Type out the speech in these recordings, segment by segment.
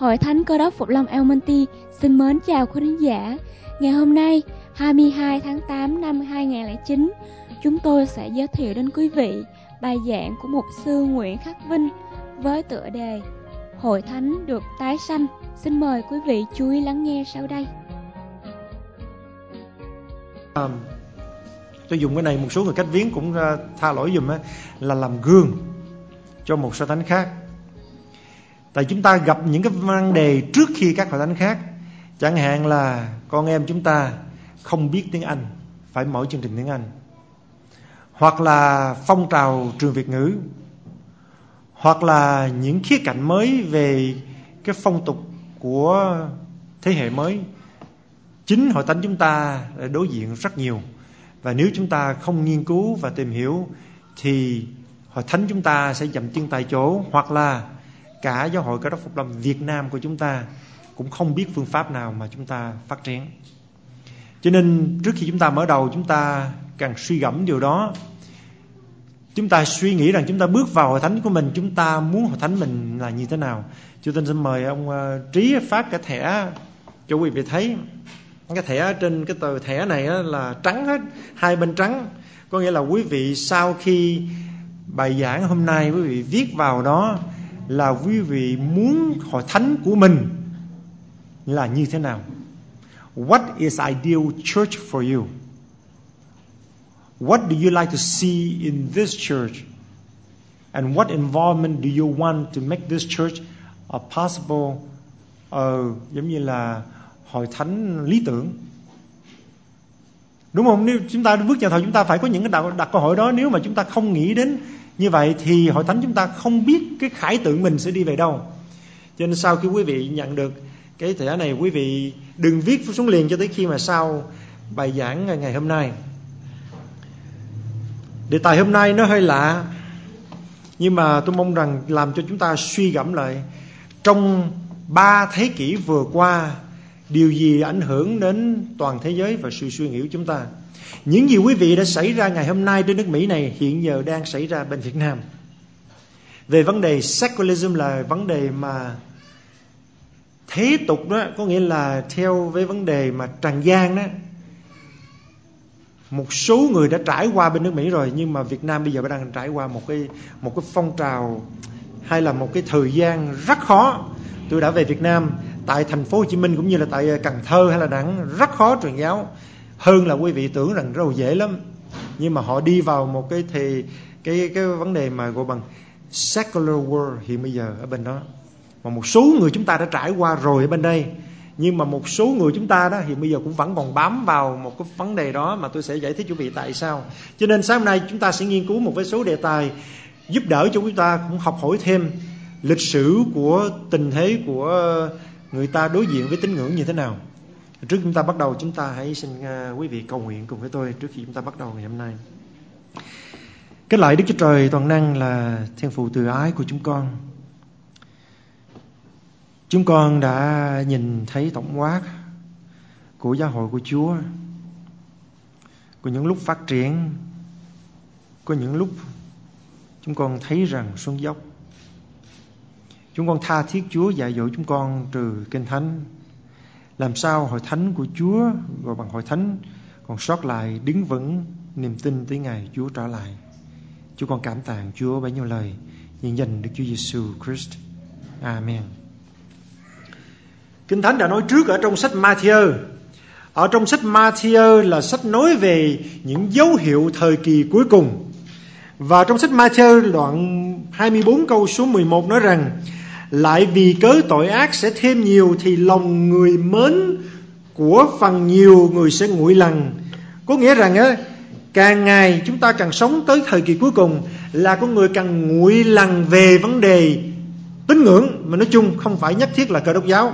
Hội Thánh Cơ Đốc Phục Lâm El Monte xin mến chào quý khán giả. Ngày hôm nay, 22 tháng 8 năm 2009, chúng tôi sẽ giới thiệu đến quý vị bài giảng của mục sư Nguyễn Khắc Vinh với tựa đề Hội Thánh được tái sanh. Xin mời quý vị chú ý lắng nghe sau đây. Tôi dùng cái này, một số người cách viếng cũng tha lỗi dùm là làm gương cho một hội thánh khác. Tại chúng ta gặp những cái vấn đề trước khi các hội thánh khác. Chẳng hạn là con em chúng ta không biết tiếng Anh, phải mở chương trình tiếng Anh. Hoặc là phong trào trường Việt ngữ. Hoặc là những khía cạnh mới về cái phong tục của thế hệ mới. Chính hội thánh chúng ta đối diện rất nhiều. Và nếu chúng ta không nghiên cứu và tìm hiểu thì hội thánh chúng ta sẽ dậm chân tại chỗ. Hoặc là cả giáo hội Cơ Đốc Phục Lâm Việt Nam của chúng ta cũng không biết phương pháp nào mà chúng ta phát triển. Cho nên trước khi chúng ta mở đầu, chúng ta càng suy gẫm điều đó. Chúng ta suy nghĩ rằng chúng ta bước vào hội thánh của mình, chúng ta muốn hội thánh mình là như thế nào. Chúng tôi xin mời ông Trí phát cái thẻ cho quý vị thấy. Cái thẻ trên cái tờ thẻ này là trắng hết, hai bên trắng. Có nghĩa là quý vị sau khi bài giảng hôm nay quý vị viết vào đó là quý vị muốn hội thánh của mình là như thế nào. What is ideal church for you? What do you like to see in this church? And what involvement do you want to make this church a possible, giống như là hội thánh lý tưởng. Đúng không? Nếu chúng ta bước vào thời, chúng ta phải có những cái đặt câu hỏi đó. Nếu mà chúng ta không nghĩ đến như vậy thì hội thánh chúng ta không biết cái khải tượng mình sẽ đi về đâu. Cho nên sau khi quý vị nhận được cái thẻ này, quý vị đừng viết xuống liền cho tới khi mà sau bài giảng ngày hôm nay. Đề tài hôm nay nó hơi lạ, nhưng mà tôi mong rằng làm cho chúng ta suy gẫm lại. Trong 3 thế kỷ vừa qua, điều gì ảnh hưởng đến toàn thế giới và sự suy nghĩ của chúng ta? Những gì quý vị đã xảy ra ngày hôm nay trên nước Mỹ này hiện giờ đang xảy ra bên Việt Nam. Về vấn đề secularism là vấn đề mà thế tục đó, có nghĩa là theo với vấn đề mà trần gian đó. Một số người đã trải qua bên nước Mỹ rồi, nhưng mà Việt Nam bây giờ đang trải qua một cái phong trào hay là một cái thời gian rất khó. Tôi đã về Việt Nam, tại thành phố Hồ Chí Minh cũng như là tại Cần Thơ hay là Đà Nẵng, rất khó truyền giáo hơn là quý vị tưởng rằng rất là dễ lắm. Nhưng mà họ đi vào một cái vấn đề mà gọi bằng secular world hiện bây giờ ở bên đó. Mà một số người chúng ta đã trải qua rồi ở bên đây, nhưng mà một số người chúng ta đó hiện bây giờ cũng vẫn còn bám vào một cái vấn đề đó, mà tôi sẽ giải thích cho quý vị tại sao. Cho nên sáng hôm nay chúng ta sẽ nghiên cứu một số đề tài giúp đỡ cho chúng ta cũng học hỏi thêm lịch sử của tình thế của người ta đối diện với tín ngưỡng như thế nào. Trước chúng ta bắt đầu, chúng ta hãy xin quý vị cầu nguyện cùng với tôi trước khi chúng ta bắt đầu ngày hôm nay. Kết lại Đức Chúa Trời toàn năng là Thiên父từ ái của chúng con. Chúng con đã nhìn thấy tổng quát của giáo hội của Chúa. Có những lúc phát triển, có những lúc chúng con thấy rằng xuống dốc. Chúng con tha thiết Chúa dạy dỗ chúng con từ Kinh Thánh, làm sao hội thánh của Chúa gọi bằng hội thánh còn sót lại đứng vững niềm tin tới ngày Chúa trở lại. Chúng con cảm tạ Chúa bấy nhiêu lời, nhân danh Đức Chúa Giêsu Christ. Amen. Kinh Thánh đã nói trước ở trong sách Ma-thi-ơ. Ở trong sách Ma-thi-ơ là sách nói về những dấu hiệu thời kỳ cuối cùng. Và trong sách Ma-thi-ơ đoạn 24 câu số 11 nói rằng: lại vì cớ tội ác sẽ thêm nhiều thì lòng người mến của phần nhiều người sẽ nguội lằn. Có nghĩa rằng càng ngày chúng ta càng sống tới thời kỳ cuối cùng là con người càng nguội lằn về vấn đề tín ngưỡng, mà nói chung không phải nhất thiết là Cơ Đốc giáo.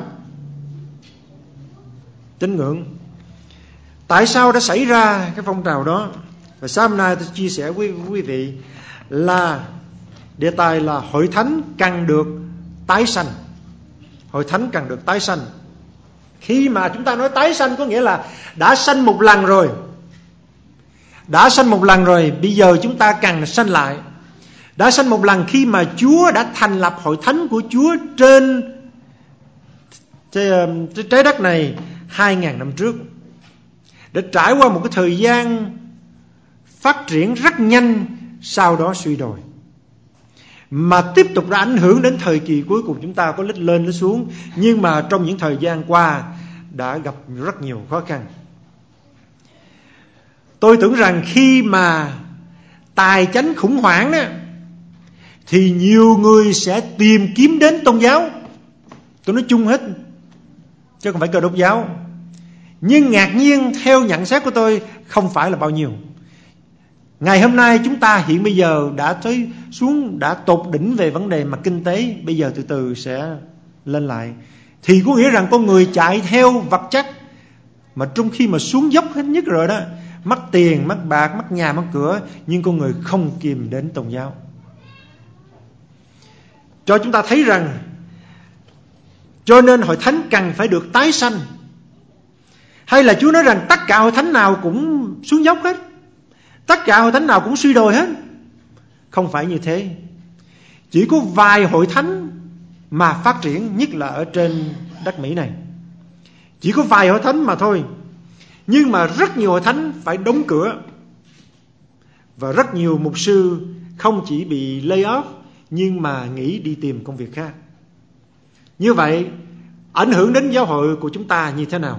Tín ngưỡng. Tại sao đã xảy ra cái phong trào đó? Và sáng hôm nay tôi chia sẻ với quý vị là đề tài là hội thánh cần được tái sanh. Hội thánh cần được tái sanh. Khi mà chúng ta nói tái sanh có nghĩa là đã sanh một lần rồi. Đã sanh một lần rồi, bây giờ chúng ta cần sanh lại. Đã sanh một lần khi mà Chúa đã thành lập hội thánh của Chúa trên trái đất này 2.000 năm trước, đã trải qua một cái thời gian phát triển rất nhanh, sau đó suy đồi, mà tiếp tục đã ảnh hưởng đến thời kỳ cuối cùng. Chúng ta có lết lên lết xuống, nhưng mà trong những thời gian qua đã gặp rất nhiều khó khăn. Tôi tưởng rằng khi mà tài chánh khủng hoảng đó, thì nhiều người sẽ tìm kiếm đến tôn giáo. Tôi nói chung hết, chứ không phải Cơ Đốc giáo. Nhưng ngạc nhiên, theo nhận xét của tôi, không phải là bao nhiêu. Ngày hôm nay chúng ta hiện bây giờ đã tới xuống, đã tột đỉnh về vấn đề mặt kinh tế, bây giờ từ từ sẽ lên lại. Thì có nghĩa rằng con người chạy theo vật chất, mà trong khi mà xuống dốc hết nhất rồi đó, mất tiền, mất bạc, mất nhà, mất cửa, nhưng con người không kìm đến tôn giáo. Cho chúng ta thấy rằng, cho nên hội thánh cần phải được tái sanh. Hay là Chúa nói rằng tất cả hội thánh nào cũng xuống dốc hết, tất cả hội thánh nào cũng suy đồi hết? Không phải như thế. Chỉ có vài hội thánh mà phát triển, nhất là ở trên đất Mỹ này. Chỉ có vài hội thánh mà thôi. Nhưng mà rất nhiều hội thánh phải đóng cửa, và rất nhiều mục sư không chỉ bị lay off, nhưng mà nghỉ đi tìm công việc khác. Như vậy ảnh hưởng đến giáo hội của chúng ta như thế nào?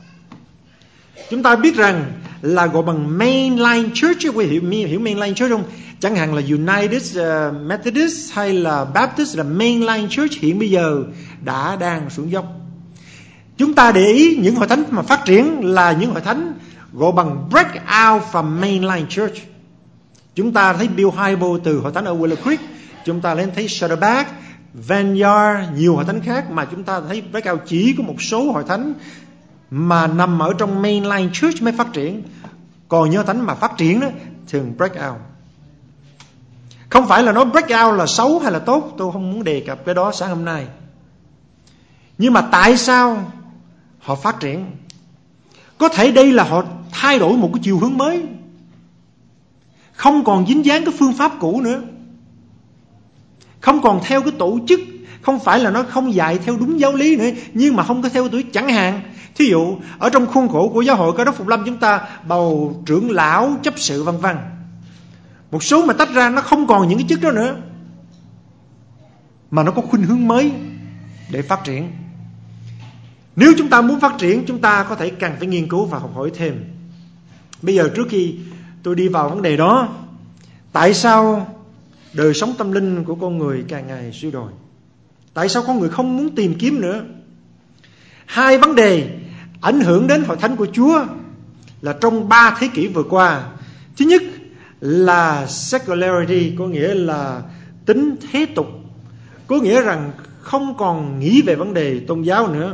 Chúng ta biết rằng là gọi bằng mainline church. Quý vị hiểu mainline church không? Chẳng hạn là United Methodist hay là Baptist là mainline church, hiện bây giờ đang xuống dốc. Chúng ta để ý những hội thánh mà phát triển là những hội thánh gọi bằng break out from mainline church. Chúng ta thấy Bill Hybels từ hội thánh ở Willow Creek, chúng ta lên thấy Saddleback, Vineyard, nhiều hội thánh khác, mà chúng ta thấy break out chỉ có một số hội thánh mà nằm ở trong mainline church mới phát triển. Còn những hội thánh mà phát triển đó thường break out. Không phải là nói break out là xấu hay là tốt, tôi không muốn đề cập cái đó sáng hôm nay. Nhưng mà tại sao họ phát triển? Có thể đây là họ thay đổi một cái chiều hướng mới, không còn dính dáng cái phương pháp cũ nữa, không còn theo cái tổ chức. Không phải là nó không dạy theo đúng giáo lý nữa, nhưng mà không có theo tổ chức. Chẳng hạn thí dụ ở trong khuôn khổ của giáo hội Cơ Đốc Phục Lâm, chúng ta bầu trưởng lão, chấp sự vân vân. Một số mà tách ra nó không còn những cái chức đó nữa, mà nó có khuynh hướng mới để phát triển. Nếu chúng ta muốn phát triển, chúng ta có thể cần phải nghiên cứu và học hỏi thêm. Bây giờ trước khi tôi đi vào vấn đề đó, tại sao đời sống tâm linh của con người càng ngày suy đồi? Tại sao con người không muốn tìm kiếm nữa? Hai vấn đề ảnh hưởng đến hội thánh của Chúa là trong 3 thế kỷ vừa qua. Thứ nhất là secularity, có nghĩa là tính thế tục, có nghĩa rằng không còn nghĩ về vấn đề tôn giáo nữa.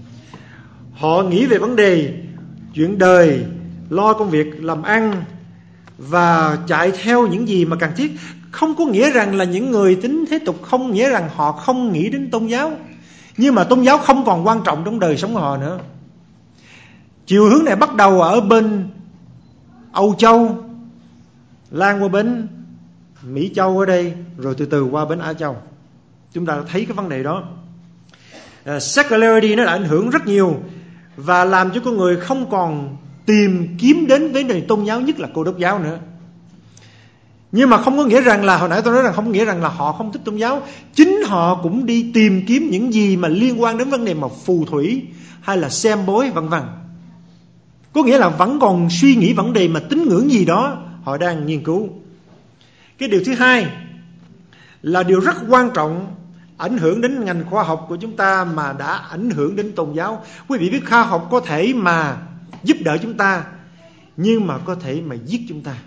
Họ nghĩ về vấn đề chuyện đời, lo công việc làm ăn và chạy theo những gì mà cần thiết. Không có nghĩa rằng là những người tính thế tục không nghĩa rằng họ không nghĩ đến tôn giáo, nhưng mà tôn giáo không còn quan trọng trong đời sống của họ nữa. Chiều hướng này bắt đầu ở bên Âu Châu, lan qua bên Mỹ Châu ở đây, rồi từ từ qua bên Á Châu. Chúng ta thấy cái vấn đề đó. Secularity nó đã ảnh hưởng rất nhiều và làm cho con người không còn tìm kiếm đến vấn đề tôn giáo, nhất là Cơ Đốc giáo nữa. Nhưng mà không có nghĩa rằng là, hồi nãy tôi nói rằng không có nghĩa rằng là họ không thích tôn giáo. Chính họ cũng đi tìm kiếm những gì mà liên quan đến vấn đề mà phù thủy hay là xem bói vân vân. Có nghĩa là vẫn còn suy nghĩ vấn đề mà tín ngưỡng gì đó, họ đang nghiên cứu. Cái điều thứ hai là điều rất quan trọng, ảnh hưởng đến ngành khoa học của chúng ta mà đã ảnh hưởng đến tôn giáo. Quý vị biết khoa học có thể mà giúp đỡ chúng ta, nhưng mà có thể mà giết chúng ta.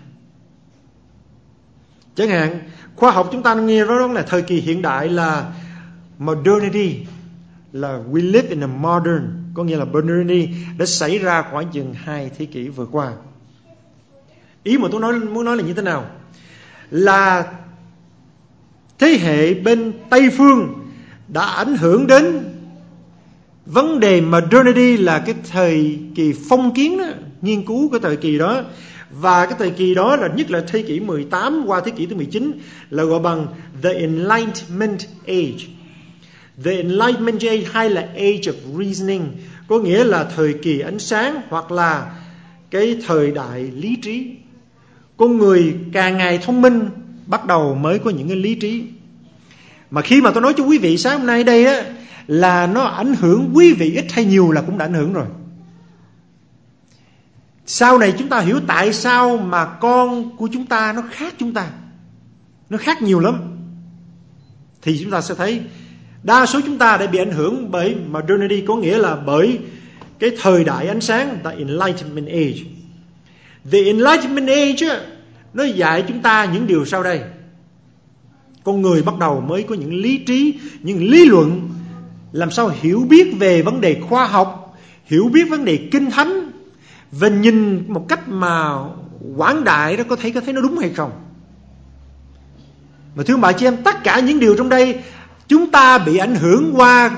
Chẳng hạn khoa học chúng ta nghe đó là thời kỳ hiện đại là modernity, là we live in a modern, có nghĩa là modernity đã xảy ra khoảng chừng 2 thế kỷ vừa qua. Ý mà tôi muốn nói là như thế nào? Là thế hệ bên Tây phương đã ảnh hưởng đến vấn đề modernity, là cái thời kỳ phong kiến đó, nghiên cứu cái thời kỳ đó. Và cái thời kỳ đó là nhất là thế kỷ 18 qua thế kỷ thứ 19 là gọi bằng The Enlightenment Age. The Enlightenment Age hay là Age of Reasoning, có nghĩa là thời kỳ ánh sáng hoặc là cái thời đại lý trí. Con người càng ngày thông minh, bắt đầu mới có những cái lý trí. Mà khi mà tôi nói cho quý vị sáng hôm nay đây á, là nó ảnh hưởng quý vị ít hay nhiều là cũng đã ảnh hưởng rồi. Sau này chúng ta hiểu tại sao mà con của chúng ta nó khác chúng ta, nó khác nhiều lắm, thì chúng ta sẽ thấy đa số chúng ta đã bị ảnh hưởng bởi modernity, có nghĩa là bởi cái thời đại ánh sáng, the Enlightenment Age. The Enlightenment Age nó dạy chúng ta những điều sau đây. Con người bắt đầu mới có những lý trí, những lý luận, làm sao hiểu biết về vấn đề khoa học, hiểu biết vấn đề kinh thánh, và nhìn một cách mà quảng đại đó, có thấy nó đúng hay không. Mà thưa bà chị em, tất cả những điều trong đây chúng ta bị ảnh hưởng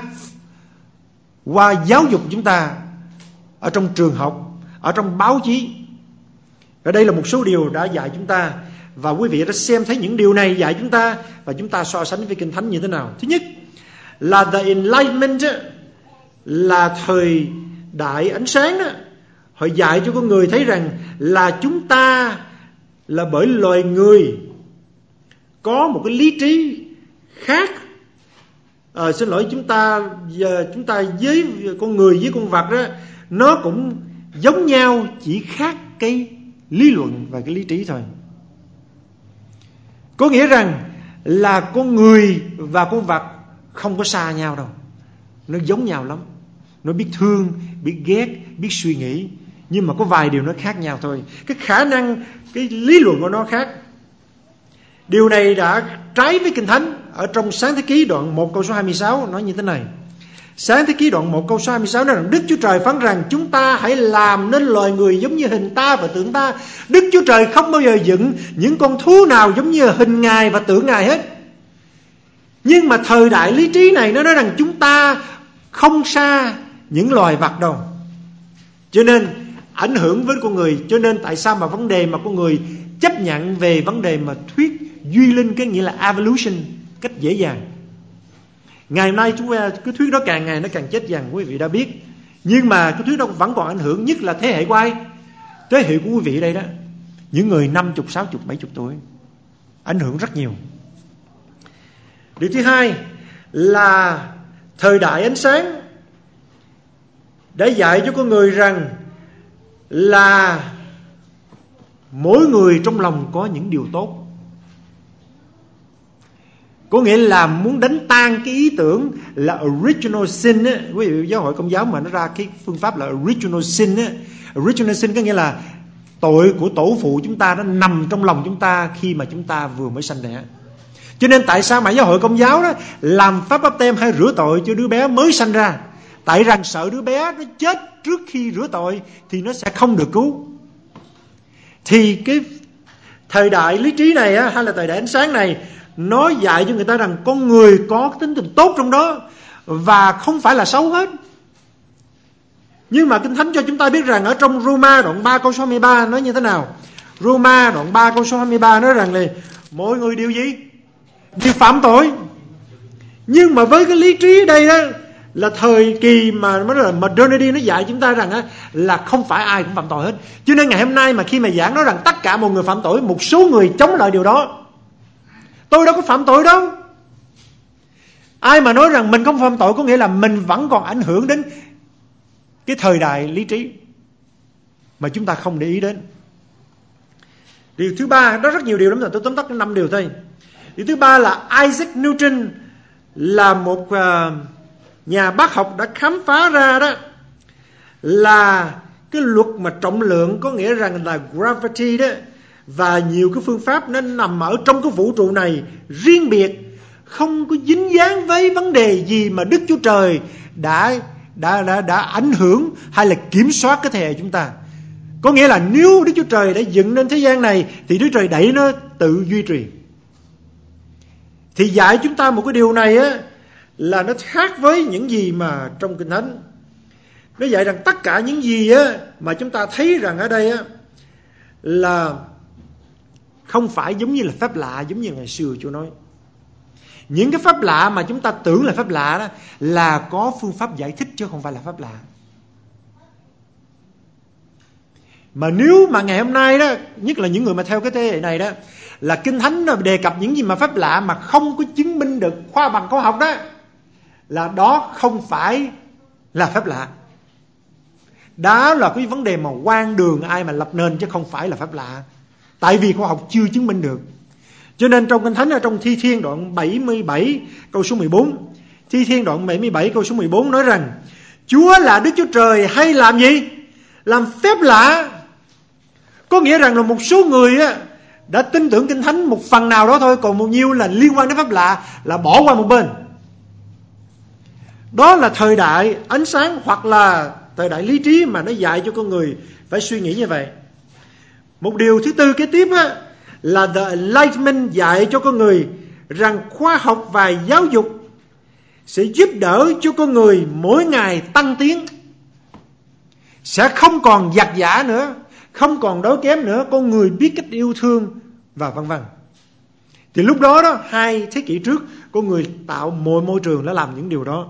qua giáo dục chúng ta, ở trong trường học, ở trong báo chí. Ở đây là một số điều đã dạy chúng ta, và quý vị đã xem thấy những điều này dạy chúng ta, và chúng ta so sánh với Kinh Thánh như thế nào. Thứ nhất là the Enlightenment, là thời đại ánh sáng đó. Họ dạy cho con người thấy rằng là chúng ta là bởi loài người có một cái lý trí khác. Chúng ta với con người với con vật đó, nó cũng giống nhau, chỉ khác cái lý luận và cái lý trí thôi. Có nghĩa rằng là con người và con vật không có xa nhau đâu, nó giống nhau lắm. Nó biết thương, biết ghét, biết suy nghĩ, nhưng mà có vài điều nó khác nhau thôi. Cái khả năng, cái lý luận của nó khác. Điều này đã trái với Kinh Thánh. Ở trong Sáng Thế Ký đoạn 1 câu số 26 nói như thế này. Sáng Thế Ký đoạn 1 câu số 26 nói rằng Đức Chúa Trời phán rằng chúng ta hãy làm nên loài người giống như hình ta và tượng ta. Đức Chúa Trời không bao giờ dựng những con thú nào giống như hình Ngài và tượng Ngài hết. Nhưng mà thời đại lý trí này nó nói rằng chúng ta không xa những loài vật đâu, cho nên ảnh hưởng với con người. Cho nên tại sao mà vấn đề mà con người chấp nhận về vấn đề mà thuyết duy linh, cái nghĩa là evolution, cách dễ dàng. Ngày hôm nay chúng ta cái thuyết đó càng ngày nó càng chết dần, quý vị đã biết. Nhưng mà cái thuyết đó vẫn còn ảnh hưởng, nhất là thế hệ của ai? Thế hệ của quý vị đây đó, những người 50, 60, 70 tuổi, ảnh hưởng rất nhiều. Điều thứ hai là thời đại ánh sáng đã dạy cho con người rằng là mỗi người trong lòng có những điều tốt. Có nghĩa là muốn đánh tan cái ý tưởng là original sin á. Quý vị giáo hội Công giáo mà nó ra cái phương pháp là original sin á. Original sin có nghĩa là tội của tổ phụ chúng ta nó nằm trong lòng chúng ta khi mà chúng ta vừa mới sanh đẻ. Cho nên tại sao mà giáo hội Công giáo đó làm pháp báp têm hay rửa tội cho đứa bé mới sanh ra? Tại rằng sợ đứa bé nó chết trước khi rửa tội thì nó sẽ không được cứu. Thì cái thời đại lý trí này á, hay là thời đại ánh sáng này, nó dạy cho người ta rằng con người có tính tình tốt trong đó và không phải là xấu hết. Nhưng mà Kinh Thánh cho chúng ta biết rằng ở trong Roma đoạn 3 câu số 23 nói như thế nào? Roma đoạn 3 câu số 23 nói rằng là mỗi người điều gì? Điều phạm tội. Nhưng mà với cái lý trí đây đó, là thời kỳ mà nó là modernity, nó dạy chúng ta rằng á, là không phải ai cũng phạm tội hết. Cho nên ngày hôm nay mà khi mà giảng nói rằng tất cả mọi người phạm tội, một số người chống lại điều đó. Tôi đâu có phạm tội đâu. Ai mà nói rằng mình không phạm tội có nghĩa là mình vẫn còn ảnh hưởng đến cái thời đại lý trí mà chúng ta không để ý đến. Điều thứ ba, đó rất nhiều điều lắm rồi, tôi tóm tắt 5 điều thôi. Điều thứ ba là Isaac Newton là một nhà bác học đã khám phá ra đó là cái luật mà trọng lượng, có nghĩa rằng là gravity đó, và nhiều cái phương pháp nó nằm ở trong cái vũ trụ này riêng biệt, không có dính dáng với vấn đề gì mà Đức Chúa Trời đã ảnh hưởng hay là kiểm soát cái thế hệ chúng ta. Có nghĩa là nếu Đức Chúa Trời đã dựng nên thế gian này thì Đức Chúa Trời đẩy nó tự duy trì. Thì dạy chúng ta một cái điều này á, là nó khác với những gì mà trong Kinh Thánh. Nó dạy rằng tất cả những gì á mà chúng ta thấy rằng ở đây á là không phải giống như là phép lạ, giống như ngày xưa Chúa nói. Những cái pháp lạ mà chúng ta tưởng là pháp lạ đó là có phương pháp giải thích chứ không phải là pháp lạ. Mà nếu mà ngày hôm nay đó, nhất là những người mà theo cái thế hệ này đó, là Kinh Thánh nó đề cập những gì mà pháp lạ mà không có chứng minh được khoa bằng khoa học đó, là đó không phải là pháp lạ. Đó là cái vấn đề mà quan đường ai mà lập nên, chứ không phải là pháp lạ. Tại vì khoa học chưa chứng minh được. Cho nên trong Kinh Thánh, ở trong Thi Thiên đoạn 77 câu số 14, Thi Thiên đoạn 77 câu số 14 nói rằng Chúa là Đức Chúa Trời hay làm gì? Làm phép lạ. Có nghĩa rằng là một số người đã tin tưởng Kinh Thánh một phần nào đó thôi, còn một nhiêu là liên quan đến pháp lạ là bỏ qua một bên. Đó là thời đại ánh sáng hoặc là thời đại lý trí mà nó dạy cho con người phải suy nghĩ như vậy. Một điều thứ tư kế tiếp là The Enlightenment dạy cho con người rằng khoa học và giáo dục sẽ giúp đỡ cho con người mỗi ngày tăng tiến. Sẽ không còn giặc giả nữa, không còn đói kém nữa, con người biết cách yêu thương và vân vân. Thì lúc đó 2 thế kỷ trước, con người tạo mọi môi trường để làm những điều đó.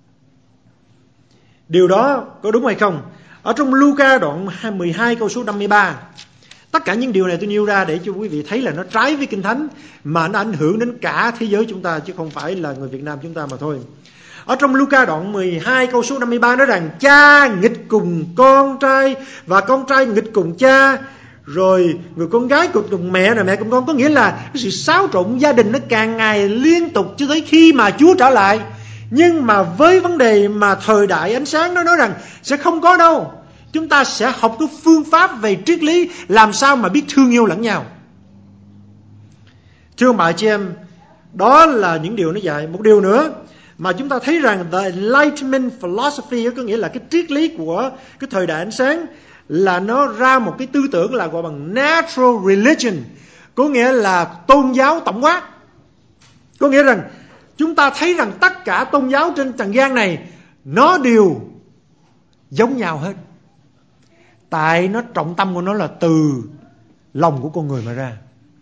Điều đó có đúng hay không? Ở trong Luca đoạn 12 câu số 53, tất cả những điều này tôi nêu ra để cho quý vị thấy là nó trái với Kinh Thánh, mà nó ảnh hưởng đến cả thế giới chúng ta, chứ không phải là người Việt Nam chúng ta mà thôi. Ở trong Luca đoạn 12 câu số 53 nói rằng cha nghịch cùng con trai và con trai nghịch cùng cha, rồi người con gái cùng mẹ, rồi mẹ cùng con. Có nghĩa là cái sự xáo trộn gia đình nó càng ngày liên tục cho tới khi mà Chúa trở lại. Nhưng mà với vấn đề mà thời đại ánh sáng nó nói rằng sẽ không có đâu. Chúng ta sẽ học cái phương pháp về triết lý làm sao mà biết thương yêu lẫn nhau. Thưa ông bà chị em, đó là những điều nó dạy. Một điều nữa mà chúng ta thấy rằng The Enlightenment Philosophy, có nghĩa là cái triết lý của cái thời đại ánh sáng, là nó ra một cái tư tưởng là gọi bằng Natural Religion, có nghĩa là tôn giáo tổng quát. Có nghĩa rằng chúng ta thấy rằng tất cả tôn giáo trên trần gian này nó đều giống nhau hết. Tại nó trọng tâm của nó là từ lòng của con người mà ra.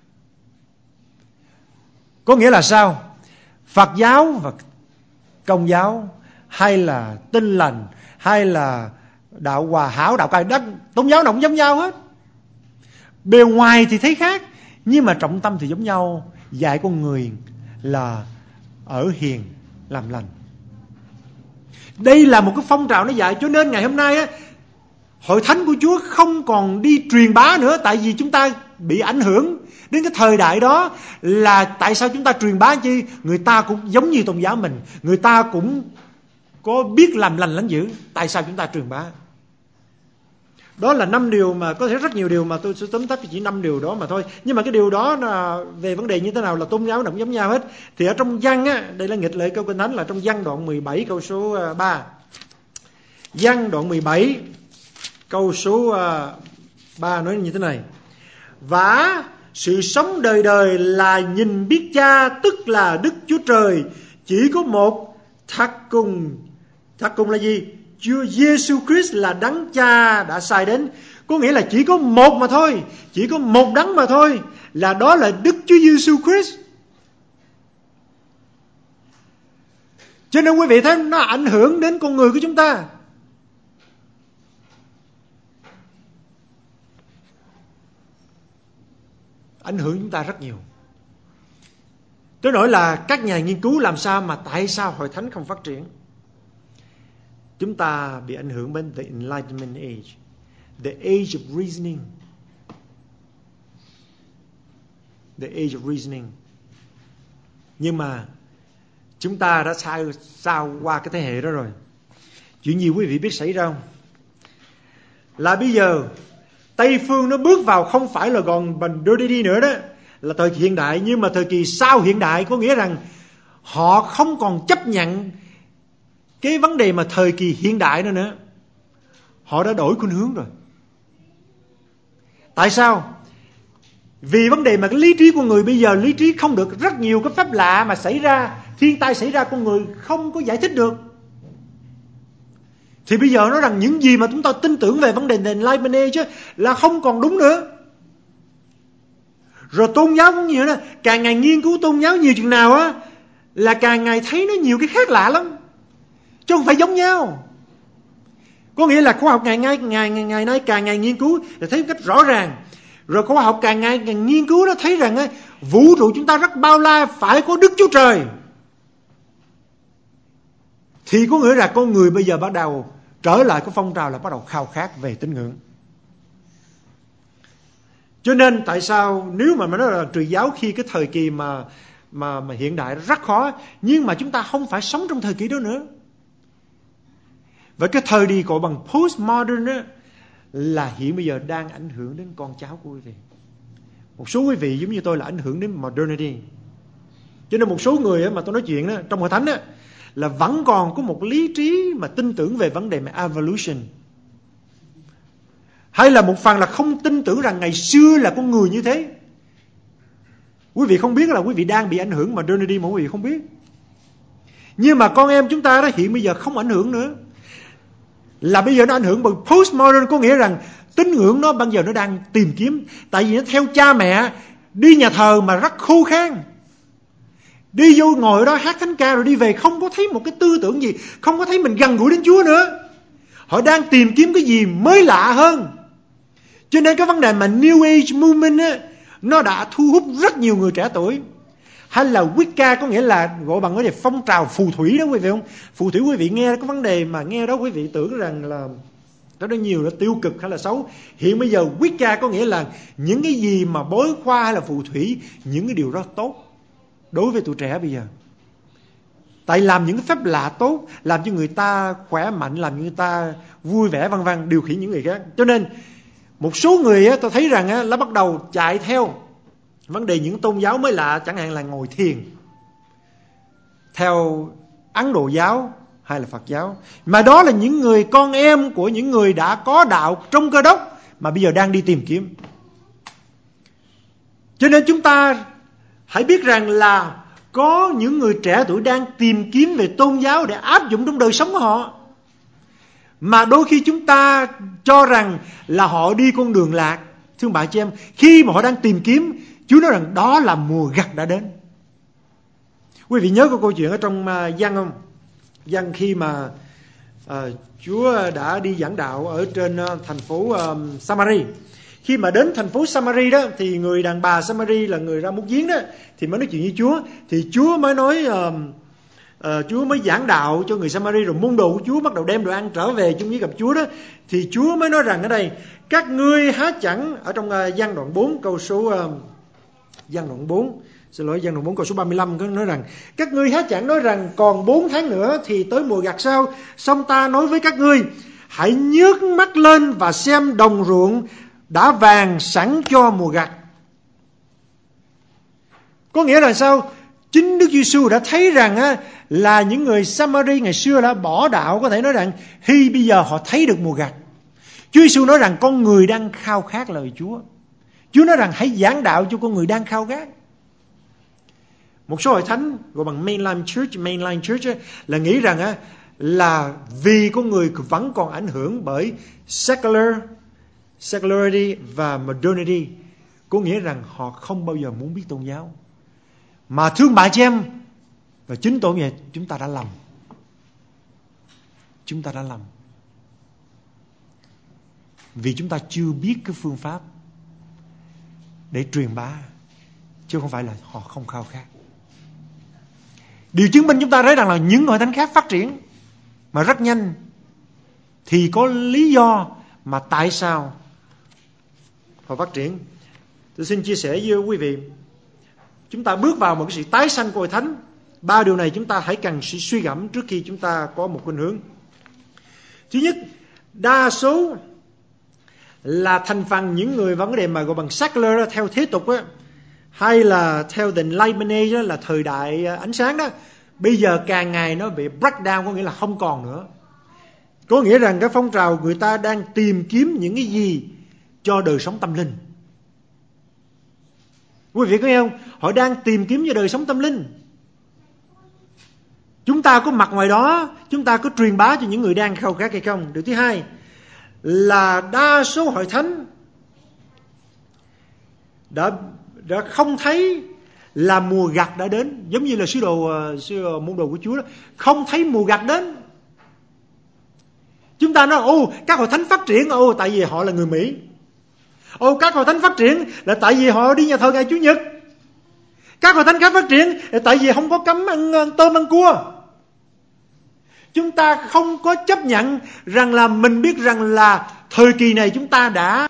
Có nghĩa là sao? Phật giáo và Công giáo, hay là Tin Lành, hay là đạo Hòa Hảo, đạo Cai Đất, tôn giáo nào cũng giống nhau hết. Bề ngoài thì thấy khác, nhưng mà trọng tâm thì giống nhau, dạy con người là ở hiền làm lành. Đây là một cái phong trào nó dạy. Cho nên ngày hôm nay Hội Thánh của Chúa không còn đi truyền bá nữa. Tại vì chúng ta bị ảnh hưởng đến cái thời đại đó. Là tại sao chúng ta truyền bá chi? Người ta cũng giống như tôn giáo mình, người ta cũng có biết làm lành lánh dữ. Tại sao chúng ta truyền bá? Đó là 5 điều, mà có thể rất nhiều điều mà tôi sẽ tóm tắt chỉ 5 điều đó mà thôi. Nhưng mà cái điều đó là về vấn đề như thế nào là tôn giáo nào cũng giống nhau hết. Thì ở trong Giăng đây là nghịch lệ câu Kinh Thánh, là trong Giăng đoạn 17 câu số 3. Giăng đoạn 17 câu số 3 nói như thế này: Và sự sống đời đời là nhìn biết Cha, tức là Đức Chúa Trời chỉ có một, thật cùng là gì? Chúa Giêsu Christ là đấng Cha đã sai đến. Có nghĩa là chỉ có một mà thôi, chỉ có một đấng mà thôi, là đó là Đức Chúa Giêsu Christ. Cho nên quý vị thấy nó ảnh hưởng đến con người của chúng ta. Ảnh hưởng chúng ta rất nhiều. Tới nỗi là các nhà nghiên cứu làm sao mà tại sao Hội Thánh không phát triển. Chúng ta bị ảnh hưởng bởi The Enlightenment Age, The Age of Reasoning, The Age of Reasoning. Nhưng mà chúng ta đã sao qua cái thế hệ đó rồi. Chuyện gì quý vị biết xảy ra không? Là bây giờ Tây phương nó bước vào không phải là còn bằng modernity nữa đó, là thời kỳ hiện đại. Nhưng mà thời kỳ sau hiện đại có nghĩa rằng họ không còn chấp nhận cái vấn đề mà thời kỳ hiện đại nữa. Họ đã đổi khuynh hướng rồi. Tại sao? Vì vấn đề mà cái lý trí của người bây giờ, lý trí không được, rất nhiều cái pháp lạ mà xảy ra, thiên tai xảy ra, con người không có giải thích được. Thì bây giờ nói rằng những gì mà chúng ta tin tưởng về vấn đề Enlightenment Age là không còn đúng nữa. Rồi tôn giáo cũng nhiều nữa. Càng ngày nghiên cứu tôn giáo nhiều chừng nào là càng ngày thấy nó nhiều cái khác lạ lắm, chứ không phải giống nhau. Có nghĩa là khoa học ngày nay càng ngày nghiên cứu thì thấy một cách rõ ràng. Rồi khoa học càng ngày càng nghiên cứu nó thấy rằng vũ trụ chúng ta rất bao la, phải có Đức Chúa Trời. Thì có nghĩa là con người bây giờ bắt đầu trở lại cái phong trào là bắt đầu khao khát về tín ngưỡng. Cho nên tại sao nếu mà nói là truyền giáo khi cái thời kỳ mà hiện đại rất khó, nhưng mà chúng ta không phải sống trong thời kỳ đó nữa. Và cái thời đi gọi bằng postmodern á, là hiện bây giờ đang ảnh hưởng đến con cháu của quý vị. Một số quý vị giống như tôi là ảnh hưởng đến modernity. Cho nên một số người mà tôi nói chuyện đó, trong hội thánh đó, là vẫn còn có một lý trí mà tin tưởng về vấn đề mà evolution. Hay là một phần là không tin tưởng rằng ngày xưa là con người như thế. Quý vị không biết là quý vị đang bị ảnh hưởng modernity mà quý vị không biết. Nhưng mà con em chúng ta đó hiện bây giờ không ảnh hưởng nữa. Là bây giờ nó ảnh hưởng bởi postmodern, có nghĩa rằng tín ngưỡng nó bây giờ nó đang tìm kiếm. Tại vì nó theo cha mẹ, đi nhà thờ mà rất khô khan. Đi vô ngồi ở đó hát thánh ca rồi đi về, không có thấy một cái tư tưởng gì, không có thấy mình gần gũi đến Chúa nữa. Họ đang tìm kiếm cái gì mới lạ hơn. Cho nên cái vấn đề mà New Age Movement á, nó đã thu hút rất nhiều người trẻ tuổi. Hay là Wicca, có nghĩa là gọi bằng cái phong trào phù thủy đó quý vị không? Phù thủy quý vị nghe cái vấn đề mà nghe đó quý vị tưởng rằng là đó nhiều là tiêu cực hay là xấu. Hiện bây giờ Wicca có nghĩa là những cái gì mà bói khoa hay là phù thủy, những cái điều đó tốt đối với tụi trẻ bây giờ. Tại làm những cái phép lạ tốt, làm cho người ta khỏe mạnh, làm cho người ta vui vẻ vân vân, điều khiển những người khác. Cho nên một số người tôi thấy rằng nó bắt đầu chạy theo vấn đề những tôn giáo mới lạ, chẳng hạn là ngồi thiền theo Ấn Độ giáo hay là Phật giáo. Mà đó là những người con em của những người đã có đạo trong Cơ Đốc mà bây giờ đang đi tìm kiếm. Cho nên chúng ta hãy biết rằng là có những người trẻ tuổi đang tìm kiếm về tôn giáo để áp dụng trong đời sống của họ. Mà đôi khi chúng ta cho rằng là họ đi con đường lạc. Thưa bạn chị em, khi mà họ đang tìm kiếm, Chúa nói rằng đó là mùa gặt đã đến. Quý vị nhớ có câu chuyện ở trong Giăng không? Giăng khi mà Chúa đã đi giảng đạo ở trên thành phố Samari. Khi mà đến thành phố Samari đó, thì người đàn bà Samari là người ra múc giếng đó, thì mới nói chuyện với Chúa. Thì Chúa mới nói, Chúa mới giảng đạo cho người Samari, rồi môn đồ của Chúa bắt đầu đem đồ ăn trở về chung với gặp Chúa đó. Thì Chúa mới nói rằng ở đây, các ngươi há chẳng, ở trong Giăng đoạn 4 câu số Giăng đoạn 4 câu số 35 có nói rằng, các ngươi há chẳng nói rằng còn 4 tháng nữa thì tới mùa gặt sao? Xong ta nói với các ngươi, hãy nhấc mắt lên và xem đồng ruộng đã vàng sẵn cho mùa gặt. Có nghĩa là sao? Chính Đức Giêsu đã thấy rằng là những người Samari ngày xưa đã bỏ đạo, có thể nói rằng khi bây giờ họ thấy được mùa gặt. Chúa Giêsu nói rằng con người đang khao khát lời Chúa. Chúa nói rằng hãy giảng đạo cho con người đang khao khát. Một số hội thánh gọi bằng mainline church là nghĩ rằng là vì con người vẫn còn ảnh hưởng bởi secularity và modernity, có nghĩa rằng họ không bao giờ muốn biết tôn giáo. Mà thương bạn chị em, và chính tôi vậy, chúng ta đã lầm. Chúng ta đã lầm. Vì chúng ta chưa biết cái phương pháp để truyền bá, chứ không phải là họ không khao khát. Điều chứng minh chúng ta thấy rằng là những hội thánh khác phát triển mà rất nhanh, thì có lý do mà tại sao họ phát triển. Tôi xin chia sẻ với quý vị, chúng ta bước vào một cái sự tái sanh của hội thánh. 3 điều này chúng ta hãy cần suy gẫm trước khi chúng ta có một khuynh hướng. Thứ nhất, đa số là thành phần những người vấn đề mà gọi bằng secular theo thế tục hay là theo the Enlightenment Age là thời đại ánh sáng đó, bây giờ càng ngày nó bị break down, có nghĩa là không còn nữa. Có nghĩa rằng cái phong trào người ta đang tìm kiếm những cái gì cho đời sống tâm linh. Quý vị có nghe không? Họ đang tìm kiếm cho đời sống tâm linh. Chúng ta có mặt ngoài đó, chúng ta có truyền bá cho những người đang khao khát hay không? Điều thứ hai là đa số hội thánh đã không thấy là mùa gặt đã đến. Giống như là sứ đồ môn đồ của Chúa đó, không thấy mùa gặt đến. Chúng ta nói các hội thánh phát triển tại vì họ là người Mỹ. Các hội thánh phát triển là tại vì họ đi nhà thờ ngày Chủ nhật. Các hội thánh khác phát triển là tại vì không có cấm ăn tôm ăn cua. Chúng ta không có chấp nhận rằng là mình biết rằng là thời kỳ này chúng ta đã